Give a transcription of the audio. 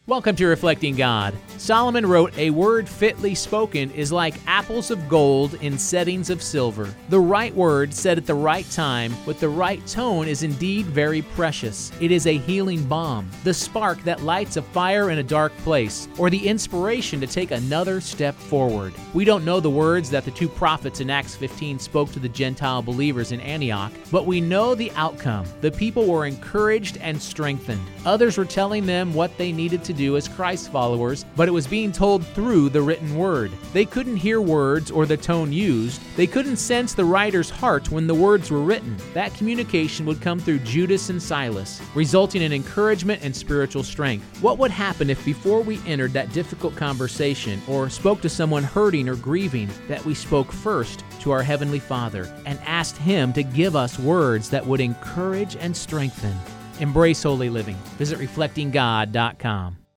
Welcome to Reflecting God. Solomon wrote, "A word fitly spoken is like apples of gold in settings of silver." The right word said at the right time with the right tone is indeed very precious. It is a healing balm, the spark that lights a fire in a dark place, or the inspiration to take another step forward. We don't know the words that the two prophets in Acts 15 spoke to the Gentile believers in Antioch, but we know the outcome. The people were encouraged and strengthened. Others were telling them what they needed to do as Christ followers, but it was being told through the written word. They couldn't hear words or the tone used. They couldn't sense the writer's heart when the words were written. That communication would come through Judas and Silas, resulting in encouragement and spiritual strength. What would happen if before we entered that difficult conversation or spoke to someone hurting or grieving, that we spoke first to our Heavenly Father and asked Him to give us words that would encourage and strengthen? Embrace holy living. Visit reflectinggod.com.